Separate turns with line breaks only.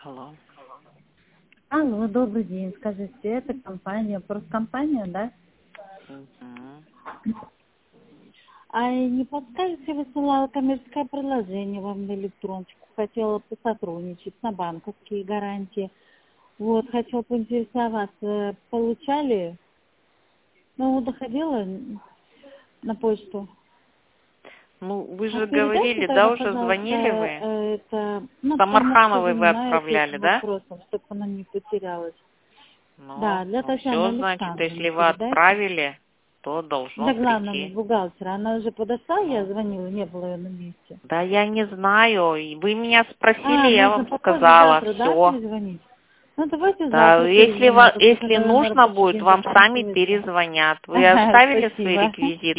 Алло.
Алло, добрый день. Скажите, это компания, Проскомпания, да?
Угу.
А не подскажете, высылала коммерческое предложение вам на электроночку. Хотела посотрудничать на банковские гарантии. Вот, хотела поинтересоваться, получали? Ну, доходила на почту.
Ну, вы
А
же
передайте
говорили,
тогда,
да, уже
пожалуйста,
звонили вы?
это, ну, потому что
Самархановой вы
занимаюсь
отправляли,
этим
да?
вопросом, чтобы она не потерялась. Да,
Ну,
для
ну
Татьяны
все, значит,
Александровны
если вы
передайте.
отправили, то должно
Для главного
прийти.
бухгалтера. Она уже подошла, я
Ну,
звонила, не было ее на месте.
да я не знаю. И вы меня
А,
спросили, я
можно
вам
попозже,
сказала.
завтра, да,
Все.
перезвонить? Ну, давайте
Да,
завтра перезвоню, потому что
если
на
нужно
рабочий
будет,
день
вам сами
заканчивается.
перезвонят. Вы оставили свои
Спасибо.
реквизиты?